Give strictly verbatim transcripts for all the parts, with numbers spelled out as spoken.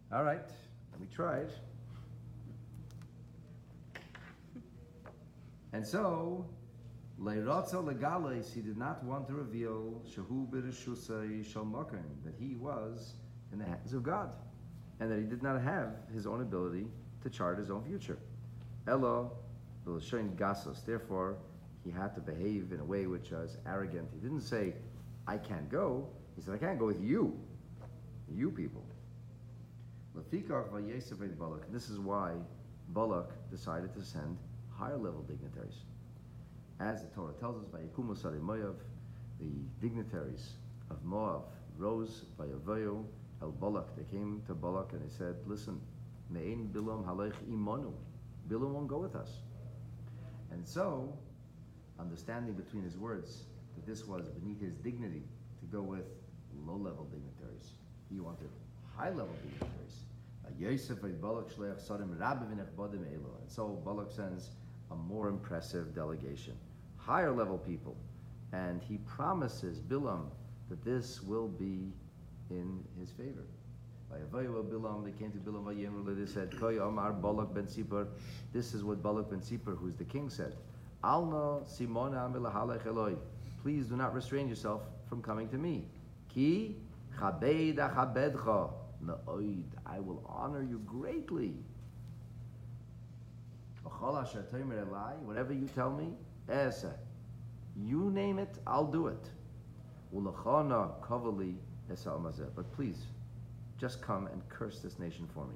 All right, we tried. And so, Leirotza Legales, he did not want to reveal Shahu Birishusai Shalmokan, that he was in the hands of God, and that he did not have his own ability to chart his own future. Elo Bilashain Gasos, therefore, he had to behave in a way which was arrogant. He didn't say, I can't go. He said, I can't go with you, you people. This is why Balak decided to send higher level dignitaries. As the Torah tells us, Vayikumu Sari Moav, the dignitaries of Moab rose Vayavayu El Balak. They came to Balak and they said, listen, Me'ein Bilam Halech Imonu. Bilam won't go with us. And so, understanding between his words that this was beneath his dignity to go with low-level dignitaries. He wanted high-level dignitaries. And so Balak sends a more impressive delegation, higher-level people, and he promises Bilam that this will be in his favor. They came to Bilam, they said, Balak ben Sipar. This is what Balak ben Sipar, who's the king, said. Alna Simona Milahalech Eloi. Please do not restrain yourself from coming to me. Ki chabed achabedcha. Na'oid. I will honor you greatly. Whatever you tell me, esa. You name it, I'll do it. Ulachana kavali esa amazeh. But please, just come and curse this nation for me.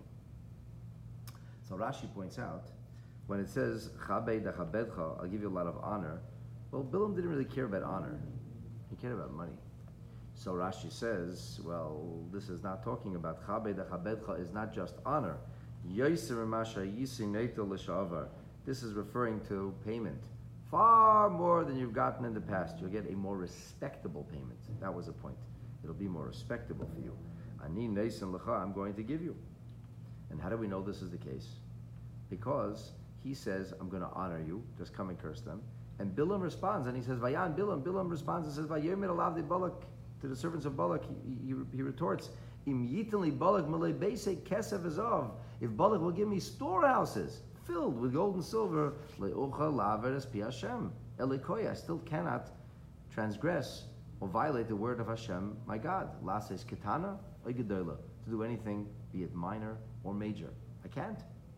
So Rashi points out, when it says chabed achabedcha, I'll give you a lot of honor. Well, Bilam didn't really care about honor. He cared about money. So Rashi says, well, this is not talking about chabed achabedcha is not just honor. Yoser masha yisineto l'shavar. This is referring to payment. Far more than you've gotten in the past. You'll get a more respectable payment. That was the point. It'll be more respectable for you. Ani neisen l'cha, I'm going to give you. And how do we know this is the case? Because he says, I'm going to honor you. Just come and curse them. And Bilam responds, and he says, Vayan Bilam. Bilam responds and says, Vayemir alav de Balak, to the servants of Balak. He, he, he retorts, Im yitanli Balak malei beise kesef azov. If Balak will give me storehouses filled with gold and silver, le'ocha laver es pi Hashem. Elikoy, I still cannot transgress or violate the word of Hashem, my God. Lases ketana or gedola. To do anything, be it minor or major. I can't.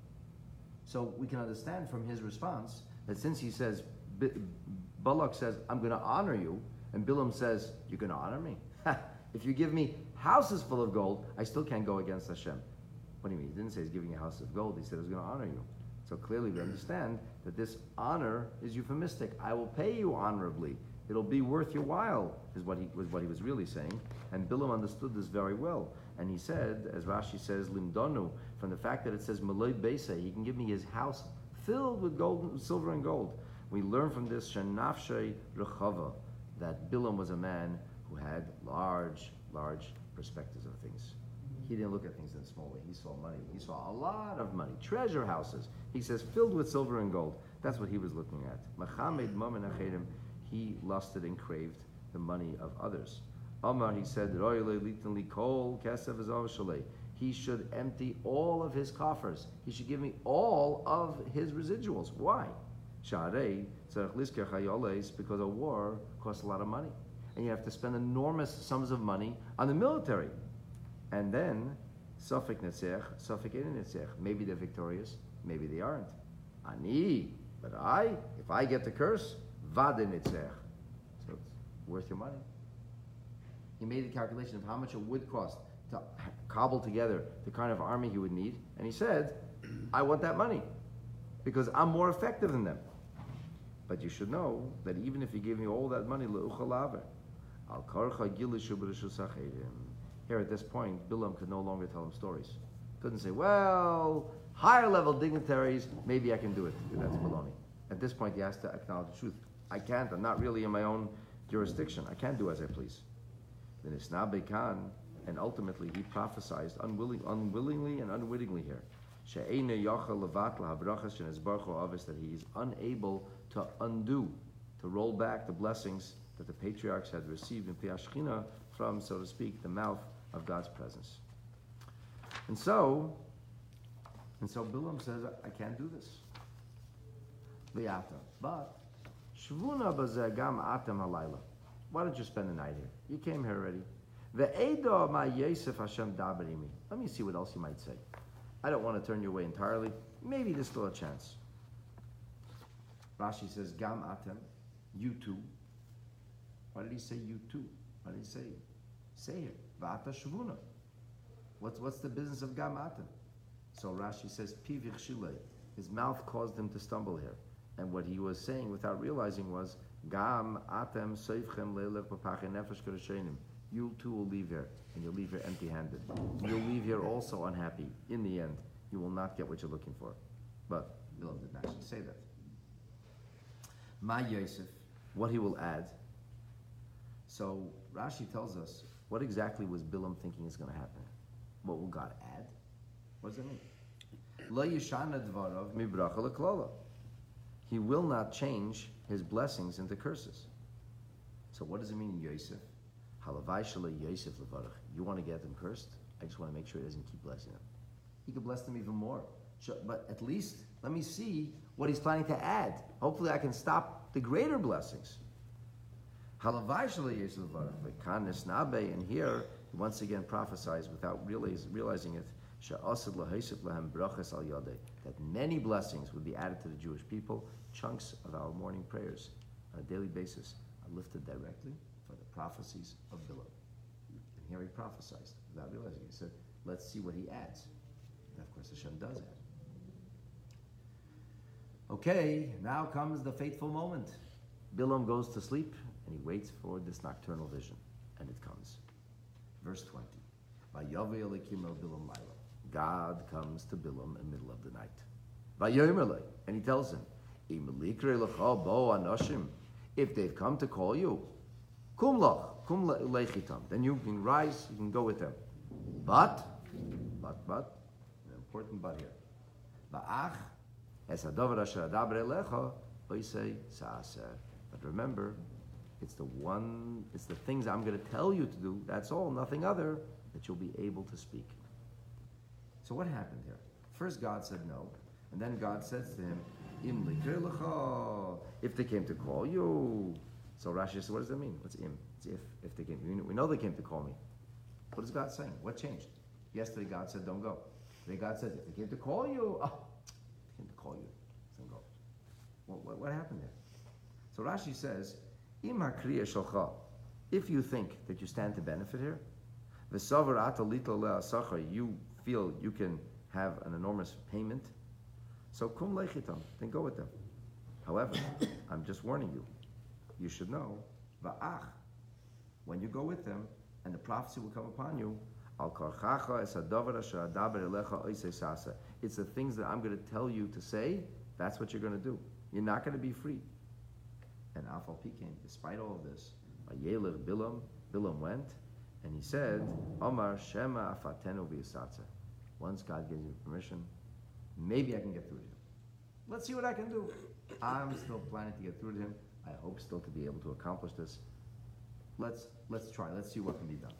So we can understand from his response that since he says, Balak says, I'm going to honor you, and Bilam says, you're going to honor me? If you give me houses full of gold, I still can't go against Hashem. What do you mean? He didn't say he's giving you a house of gold. He said he's going to honor you. So clearly we understand that this honor is euphemistic. I will pay you honorably. It'll be worth your while, is what he was what he was really saying. And Bilam understood this very well. And he said, as Rashi says, Limdonu, from the fact that it says Malay Beisa, he can give me his house filled with gold, silver and gold. We learn from this Shanafshay Rechava, that Bilam was a man who had large, large perspectives of things. He didn't look at things in a small way. He saw money. He saw a lot of money. Treasure houses. He says, filled with silver and gold. That's what he was looking at. Machamed Mamen Achedim, he lusted and craved the money of others. Amar, he said, he should empty all of his coffers. He should give me all of his residuals. Why? Because a war costs a lot of money. And you have to spend enormous sums of money on the military. And then, Safek Netzech, Safek Ein Netzech. Maybe they're victorious, maybe they aren't. Ani, but I, if I get the curse, Vade Netzech. So it's worth your money. He made the calculation of how much it would cost to cobble together the kind of army he would need. And he said, I want that money because I'm more effective than them. But you should know that even if you give me all that money, here at this point, Bilam could no longer tell him stories. Couldn't say, well, higher level dignitaries, maybe I can do it. That's baloney. At this point, he has to acknowledge the truth. I can't. I'm not really in my own jurisdiction. I can't do as I please. Then Isna Bekan, and ultimately he prophesied unwilling, unwillingly and unwittingly here. That he is unable to undo, to roll back the blessings that the patriarchs had received in Piashchina from, so to speak, the mouth of God's presence. And so, and so Bilam says, I can't do this. But, Shvuna bazeh gam atem halayla. Why don't you spend the night here? You came here already. Ve'edo ma Yosef Hashem daberimi. Let me see what else you might say. I don't want to turn you away entirely. Maybe there's still a chance. Rashi says, Gam atem, you too. Why did he say you too? Why did he say, say it? Va'ata shvuna. What's, what's the business of Gam atem? So Rashi says, Pivich shilei. His mouth caused him to stumble here. And what he was saying without realizing was, Gam atem seifchem leilech b'pachei nefesh k'rashenim. You too will leave here, and you'll leave here empty-handed. You'll leave here also unhappy. In the end, you will not get what you're looking for. But Bilam didn't actually say that. Ma Yosef, what he will add. So Rashi tells us, what exactly was Bilam thinking is going to happen? What will God add? What does that mean? Lo yishana dvarav mi bracha leklala. He will not change his blessings into curses. So what does it mean, Yosef? Halavai shalei Yosef levarach. You want to get them cursed? I just want to make sure he doesn't keep blessing them. He could bless them even more. But at least, let me see what he's planning to add. Hopefully I can stop the greater blessings. Halavai shalei Yosef levarach. V'kan nisnabe, and here, he once again prophesies without realize, realizing it, she'asad lahosef lahem brachas al yadei, that many blessings would be added to the Jewish people. Chunks of our morning prayers on a daily basis are lifted directly for the prophecies of Bilam. And here he prophesied without realizing it. He said, let's see what he adds. And of course Hashem does add. Okay, now comes the fateful moment. Bilam goes to sleep and he waits for this nocturnal vision. And it comes. Verse twenty. Vayavi Elokim el Bilam Laila. God comes to Bilam in the middle of the night. Vayomer le, and he tells him, if they've come to call you, kum lach, kum lechitam, then you can rise, you can go with them. But, but, but, an important but here. Va'ach, es hadavar asher adaber elecha, oisei sa'aser. But remember, it's the one, it's the things I'm going to tell you to do, that's all, nothing other, that you'll be able to speak. So what happened here? First God said no, and then God says to him, if they came to call you. So Rashi says, what does that mean? What's im? It's if. If they came. We know they came to call me. What is God saying? What changed? Yesterday God said, don't go. Today God said, if they came to call you, oh, they came to call you, don't go. What, what, what happened there? So Rashi says, im hakriya shalcha, if you think that you stand to benefit here, v'savar ata lito le'asachar, you feel you can have an enormous payment, so kum lechitam, then go with them. However, I'm just warning you. You should know, va'ach, when you go with them, and the prophecy will come upon you, al karchacha es hadavar asher adaber elecha oisei sasa. It's the things that I'm going to tell you to say. That's what you're going to do. You're not going to be free. And Afal Pikein, despite all of this, Vayelech Bilam, Bilam went, and he said, Omar Shema afatenu v'yisatza. Once God gives you permission, maybe I can get through to him. Let's see what I can do. I'm still planning to get through to him. I hope still to be able to accomplish this. Let's let's try. Let's see what can be done.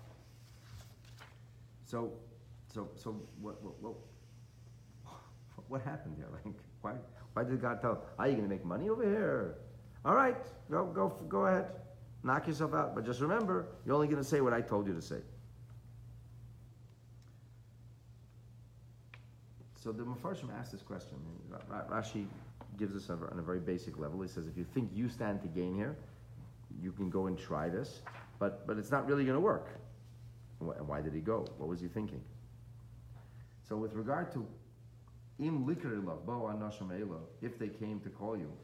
So, so, so what what what, what happened here? Like, why why did God tell? Are you going to make money over here? All right, go go go ahead, knock yourself out. But just remember, you're only going to say what I told you to say. So the Mefarshim asked this question. Rashi gives us on a very basic level. He says, if you think you stand to gain here, you can go and try this, but but it's not really going to work. And why did he go? What was he thinking? So with regard to im likarilav bo anashim elo, if they came to call you.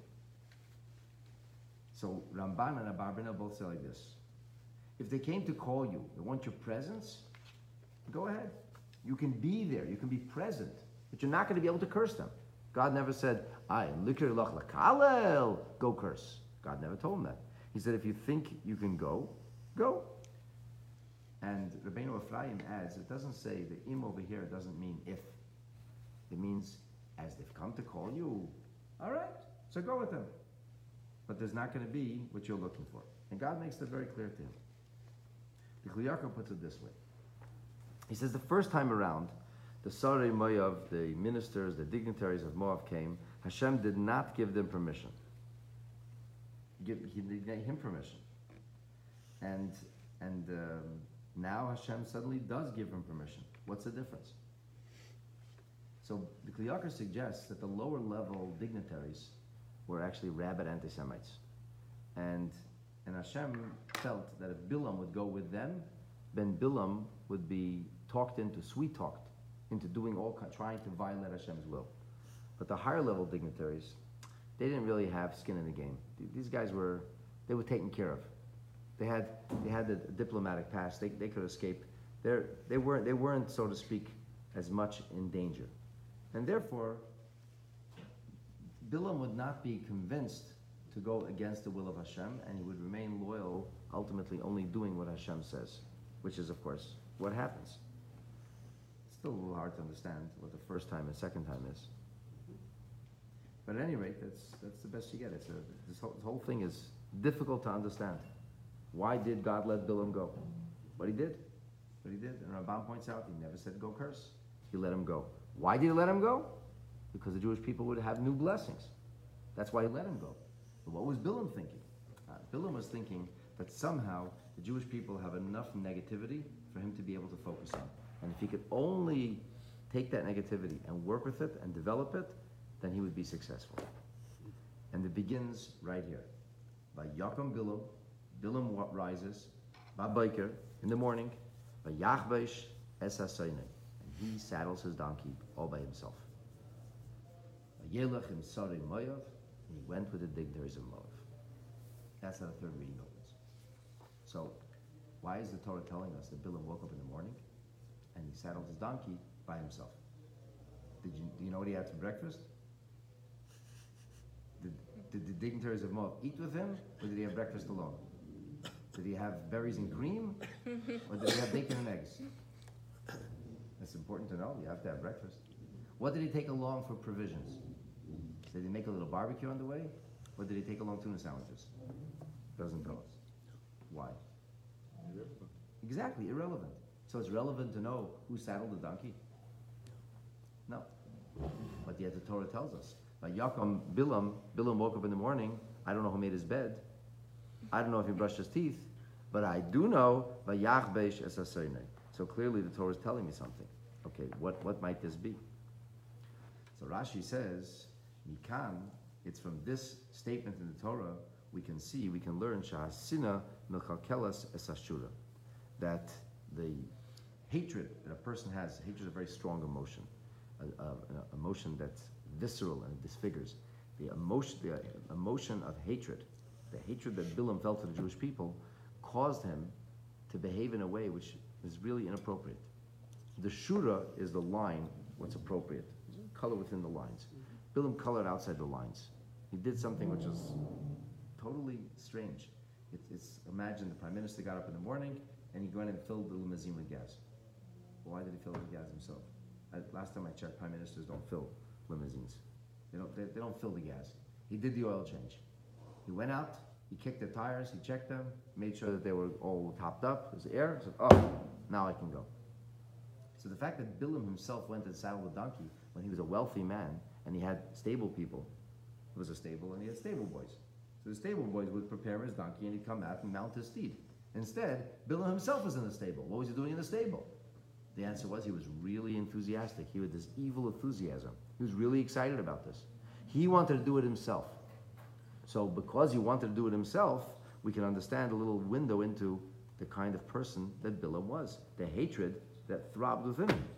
So Ramban and Abarbanel both say like this: if they came to call you, they want your presence, go ahead. You can be there. You can be present. But you're not going to be able to curse them. God never said, I likir lach lakalel, go curse. God never told him that. He said, if you think you can go, go. And Rabbeinu Ephraim adds, it doesn't say the im over here doesn't mean if. It means as they've come to call you. All right, so go with them. But there's not going to be what you're looking for. And God makes that very clear to him. The Kli Yakar puts it this way. He says the first time around, the Sarei Moav, the ministers, the dignitaries of Moab came, Hashem did not give them permission. Give, he did give him permission. And, and um, now Hashem suddenly does give him permission. What's the difference? So the Kli Yakar suggests that the lower level dignitaries were actually rabid anti-Semites. And, and Hashem felt that if Bilam would go with them, then Bilam would be talked into, sweet-talked, into doing all, trying to violate Hashem's will. But the higher level dignitaries, they didn't really have skin in the game. These guys were, they were taken care of. They had, they had a diplomatic past. They, they could escape. They're, they weren't, they weren't, so to speak, as much in danger. And therefore, Bilam would not be convinced to go against the will of Hashem, and he would remain loyal, ultimately only doing what Hashem says, which is, of course, what happens. It's still a little hard to understand what the first time and second time is. But at any rate, that's, that's the best you get. It's a, this, whole, this whole thing is difficult to understand. Why did God let Bilam go? But he did. But he did. And Ramban points out, he never said go curse. He let him go. Why did he let him go? Because the Jewish people would have new blessings. That's why he let him go. But what was Bilam thinking? Uh, Bilam was thinking that somehow the Jewish people have enough negativity for him to be able to focus on. And if he could only take that negativity and work with it and develop it, then he would be successful. And it begins right here. By Yakum Bilam, Bilam rises, Babayker, in the morning, by Yachbesh es Hasoinei, and he saddles his donkey all by himself. By Yelech im Sarei Moav, and he went with the dignitaries of Moav. That's how the third reading opens. So, why is the Torah telling us that Bilam woke up in the morning and he saddled his donkey by himself? Did you, do you know what he had for breakfast? Did, did the dignitaries of Moab eat with him, or did he have breakfast alone? Did he have berries and cream, or did he have bacon and eggs? That's important to know. You have to have breakfast. What did he take along for provisions? Did he make a little barbecue on the way, or did he take along tuna sandwiches? Doesn't tell us. Why? Irrelevant. Exactly, irrelevant. So it's relevant to know who saddled the donkey? No. But yet the Torah tells us. By Yaakov, Bilam, Bilam woke up in the morning. I don't know who made his bed. I don't know if he brushed his teeth. But I do know, by Yachbesh es Hasoinei. So clearly the Torah is telling me something. Okay, what, what might this be? So Rashi says, Mikan, it's from this statement in the Torah, we can see, we can learn, Shahasina Milchalkelas es Ashura, that the hatred that a person has, hatred is a very strong emotion, an emotion that's visceral and disfigures. The emotion, the emotion of hatred, the hatred that Bilam felt for the Jewish people, caused him to behave in a way which is really inappropriate. The shura is the line, what's appropriate. Color within the lines. Bilam colored outside the lines. He did something which was totally strange. It, it's imagine the prime minister got up in the morning and he went and filled the limousine with gas. Why did he fill it with gas himself? I, last time I checked, prime ministers don't fill limousines. They don't. They, they don't fill the gas. He did the oil change. He went out. He kicked the tires. He checked them. Made sure that they were all topped up. There's air. He said, "Oh, now I can go." So the fact that Bilam himself went and saddled a donkey when he was a wealthy man and he had stable people, it was a stable and he had stable boys. So the stable boys would prepare his donkey and he'd come out and mount his steed. Instead, Bilam himself was in the stable. What was he doing in the stable? The answer was he was really enthusiastic. He had this evil enthusiasm. He was really excited about this. He wanted to do it himself. So because he wanted to do it himself, we can understand a little window into the kind of person that Bilam was, the hatred that throbbed within him.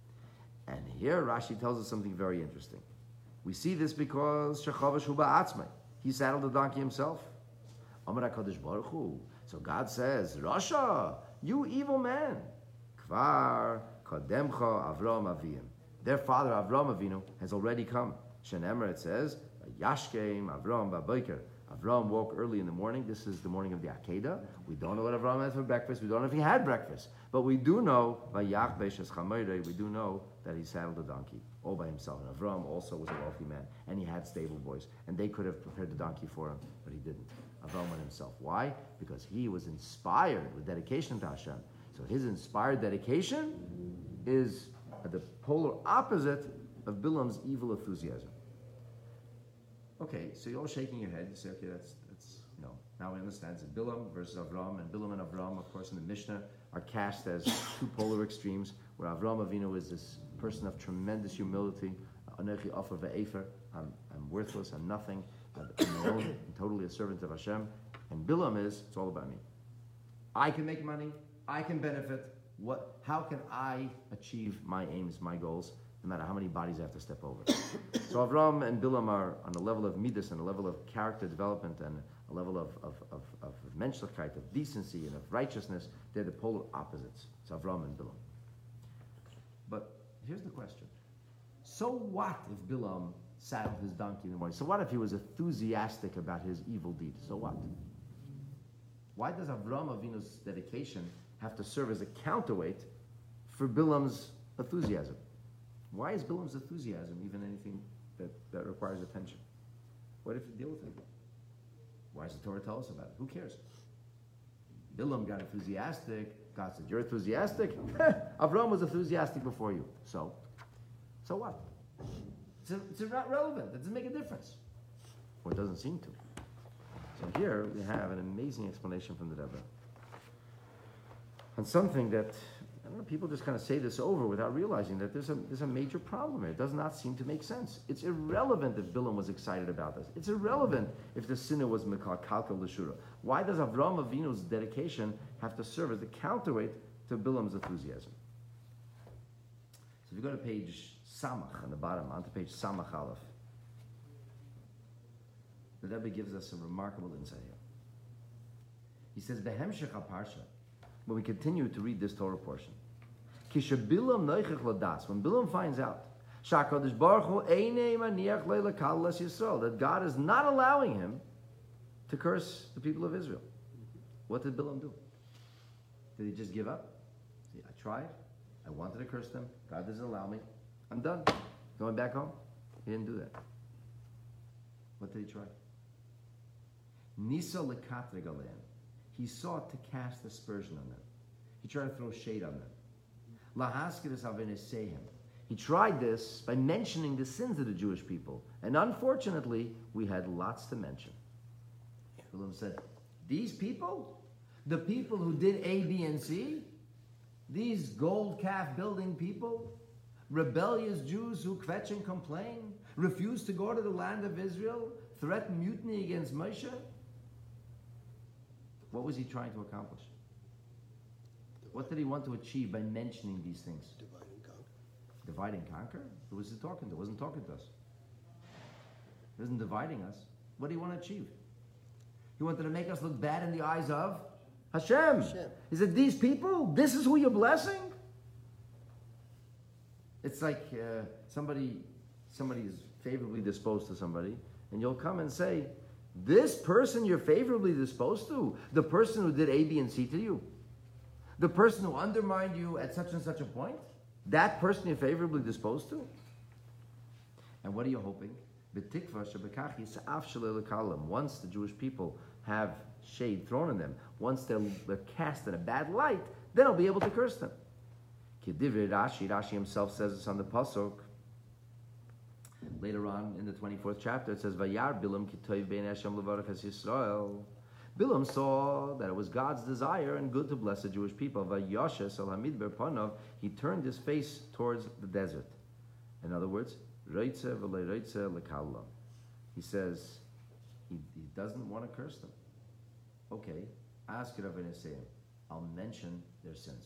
And here Rashi tells us something very interesting. We see this because Shechavash hu ba'atzmai. He saddled the donkey himself. Amar HaKadosh Baruch Hu. So God says, Rasha, you evil man. Kvar kademcha Avram Avim. Their father Avram Avinu has already come. Shenemer, it says, Yashkeim Avram Babayker. Avram woke early in the morning. This is the morning of the Akedah. We don't know what Avram had for breakfast. We don't know if he had breakfast. But we do know, by Yachbesh es Chamoirei, we do know that he saddled a donkey all by himself. And Avram also was a wealthy man. And he had stable boys. And they could have prepared the donkey for him, but he didn't. Avram went himself. Why? Because he was inspired with dedication to Hashem. So his inspired dedication is are the polar opposite of Bilam's evil enthusiasm. Okay, so you're all shaking your head. You say, okay, that's, that's you know, now we understand. It's Bilam versus Avram, and Bilam and Avram, of course, in the Mishnah, are cast as two polar extremes, where Avram Avinu is this person of tremendous humility. Anochi offer ve'efer, I'm, I'm worthless, I'm nothing, I'm, I'm, own, I'm totally a servant of Hashem. And Bilam is, it's all about me. I can make money, I can benefit. What? How can I achieve my aims, my goals, no matter how many bodies I have to step over? So Avram and Bilam are on a level of midas and a level of character development and a level of, of, of, of menschlichkeit, of decency and of righteousness. They're the polar opposites. It's Avram and Bilam. But here's the question. So what if Bilam saddled his donkey in the morning? So what if he was enthusiastic about his evil deed? So what? Why does Avram Avinu's dedication have to serve as a counterweight for Bilam's enthusiasm? Why is Bilam's enthusiasm even anything that, that requires attention? What if you deal with it? Why does the Torah tell us about it? Who cares? Bilam got enthusiastic. God said, you're enthusiastic? Avram was enthusiastic before you. So? So what? It's, a, it's not relevant. It doesn't make a difference. Or it doesn't seem to. So here we have an amazing explanation from the Rebbe on something that, I don't know, people just kind of say this over without realizing that there's a, there's a major problem here. It does not seem to make sense. It's irrelevant if Bilam was excited about this. It's irrelevant if the sinner was Kalkal L'Shura. Why does Avram Avinu's dedication have to serve as the counterweight to Bilam's enthusiasm? So if you go to page Samach on the bottom, onto page Samach Aleph, the Rebbe gives us some remarkable insight here. He says, Behemshech HaParsha, when we continue to read this Torah portion, Kisha Bilam Noichech Ladas, when Bilam finds out, Shakadosh Baruch Hu Einei Maniach Leila Kal Les Yisrael, that God is not allowing him to curse the people of Israel. What did Bilam do? Did he just give up? See, I tried. I wanted to curse them. God doesn't allow me. I'm done. Going back home? He didn't do that. What did he try? Nisa lekatre galeim. He sought to cast aspersion on them. He tried to throw shade on them. Lahaskidas avenesehem. He tried this by mentioning the sins of the Jewish people. And unfortunately, we had lots to mention. Bilam said, these people, the people who did A, B, and C, these gold calf building people, rebellious Jews who kvetch and complain, refuse to go to the land of Israel, threaten mutiny against Moshe. What was he trying to accomplish? What did he want to achieve by mentioning these things? Divide and conquer. Divide and conquer? Who was he talking to? He wasn't talking to us. He wasn't dividing us. What did he want to achieve? He wanted to make us look bad in the eyes of Hashem. Hashem. He said, these people, this is who you're blessing? It's like uh, somebody, somebody is favorably disposed to somebody, and you'll come and say, this person you're favorably disposed to, the person who did A, B, and C to you, the person who undermined you at such and such a point, that person you're favorably disposed to. And what are you hoping? Once the Jewish people have shade thrown on them, once they're, they're cast in a bad light, then I'll be able to curse them. Rashi, Rashi himself says this on the Pasuk. Later on in the twenty-fourth chapter, it says, Vayar Bilam kitoiv bein Hashem levarach es Yisrael. Bilam saw that it was God's desire and good to bless the Jewish people. Vayashes al hamidbar panav, he turned his face towards the desert. In other words, reitze v'le reitze lekalla. He says he, he doesn't want to curse them. Okay, ask Rav Neseim. I'll mention their sins.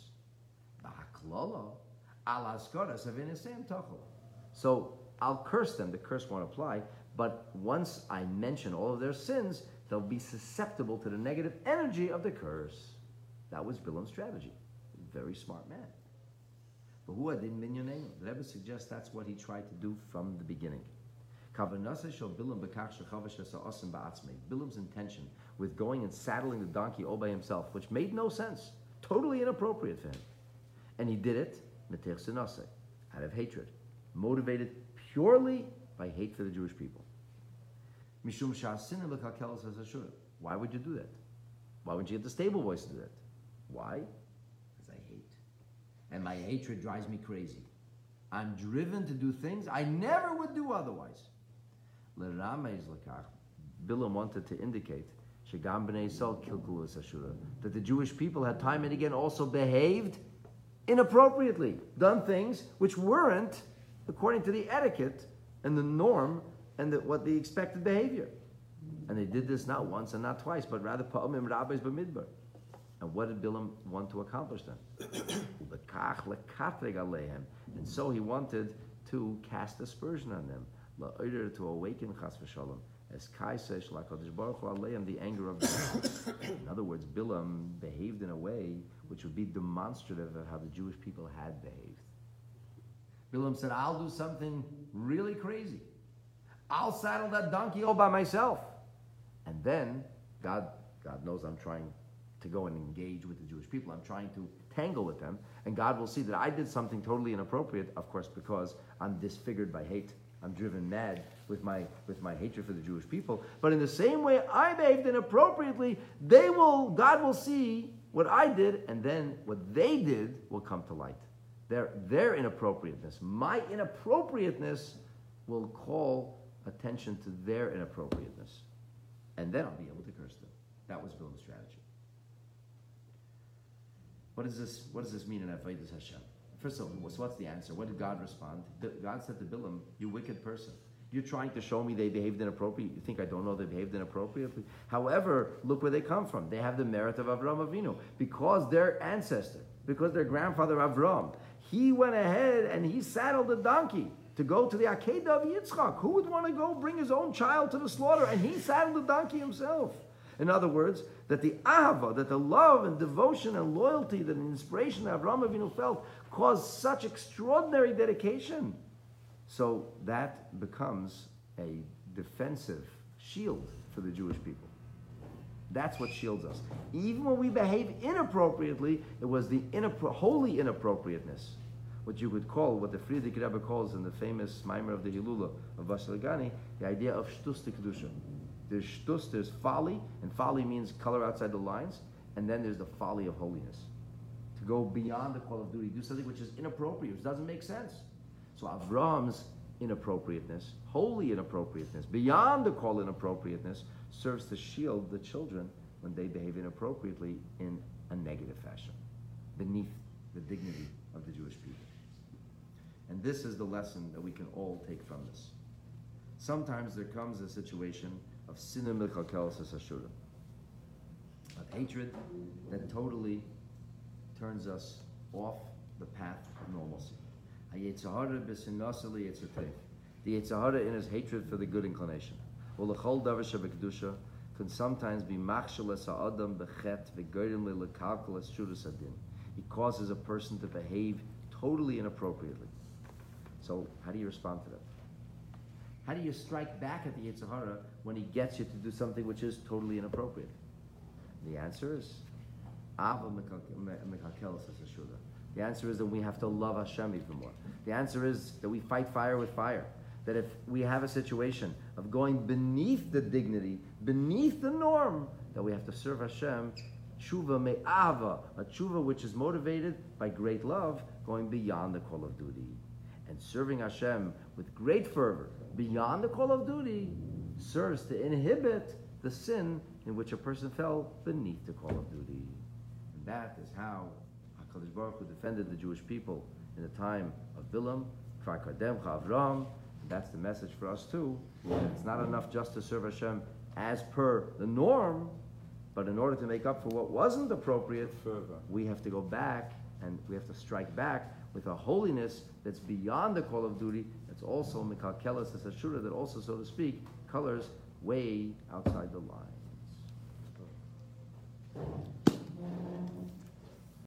So I'll curse them. The curse won't apply. But once I mention all of their sins, they'll be susceptible to the negative energy of the curse. That was Bilam's strategy. Very smart man. But who didn't minyaneinu? The Rebbe suggests that's what he tried to do from the beginning. Bilam's intention with going and saddling the donkey all by himself, which made no sense, totally inappropriate for him. And he did it out of hatred, motivated purely by hate for the Jewish people. Why would you do that? Why would you get the stable voice to do that? Why? Because I hate. And my hatred drives me crazy. I'm driven to do things I never would do otherwise. Bilam wanted to indicate that the Jewish people had time and again also behaved inappropriately, done things which weren't according to the etiquette and the norm and the, what the expected behavior. And they did this not once and not twice, but rather pa'amim rabbis b'midbar. And what did Bilam want to accomplish then? And so he wanted to cast aspersion on them, to awaken chas v'shalom, as Kai says, HaKadosh Baruch Hu aleim, the anger of God. In other words, Bilam behaved in a way which would be demonstrative of how the Jewish people had behaved. Bilam said, I'll do something really crazy. I'll saddle that donkey all by myself. And then, God, God knows I'm trying to go and engage with the Jewish people. I'm trying to tangle with them. And God will see that I did something totally inappropriate, of course, because I'm disfigured by hate. I'm driven mad with my with my hatred for the Jewish people. But in the same way I behaved inappropriately, they will, God will see what I did, and then what they did will come to light. Their, their inappropriateness, my inappropriateness will call attention to their inappropriateness. And then I'll be able to curse them. That was Bilam's strategy. What does this, what does this mean in Avodas Hashem? First of all, so what's the answer? What did God respond? God said to Bilam, you wicked person. You're trying to show me they behaved inappropriately. You think I don't know they behaved inappropriately? However, look where they come from. They have the merit of Avraham Avinu. Because their ancestor, because their grandfather Avram, he went ahead and he saddled a donkey to go to the Akedah of Yitzchak. Who would want to go bring his own child to the slaughter? And he saddled the donkey himself. In other words, that the ahava, that the love and devotion and loyalty, that the inspiration that Avraham Avinu felt caused such extraordinary dedication. So that becomes a defensive shield for the Jewish people. That's what shields us. Even when we behave inappropriately, it was the inappro- holy inappropriateness, what you would call, what the Frierdiker Rebbe calls in the famous Maimer of the Hilula of Vashalagani, the idea of shtus kedusha. There's shtus, there's folly, and folly means color outside the lines, and then there's the folly of holiness. To go beyond the call of duty, do something which is inappropriate, which doesn't make sense. So Avraham's inappropriateness, holy inappropriateness, beyond the call inappropriateness, serves to shield the children when they behave inappropriately in a negative fashion, beneath the dignity of the Jewish people. And this is the lesson that we can all take from this. Sometimes there comes a situation of sinah milchalkelis hashura, of hatred that totally turns us off the path of normalcy. The Yetzer Hara in his hatred for the good inclination can sometimes be machsheles ha'adam bechet v'goyim le'lekalkeles shudas adin. He causes a person to behave totally inappropriately. So how do you respond to that? How do you strike back at the Yetzer Hara when he gets you to do something which is totally inappropriate? The answer is Ava mekakelis hashura. The answer is that we have to love Hashem even more. The answer is that we fight fire with fire. That if we have a situation of going beneath the dignity, beneath the norm, that we have to serve Hashem, tshuva me'ava, a tshuva which is motivated by great love, going beyond the call of duty. And serving Hashem with great fervor, beyond the call of duty, serves to inhibit the sin in which a person fell beneath the call of duty. And that is how HaKadosh Baruch Hu defended the Jewish people in the time of Bilam, Kfar Kadem, Avram. That's the message for us too. It's not enough just to serve Hashem as per the norm, but in order to make up for what wasn't appropriate, further, we have to go back and we have to strike back with a holiness that's beyond the call of duty, that's also mekalkelis hashura, that also, so to speak, colors way outside the lines.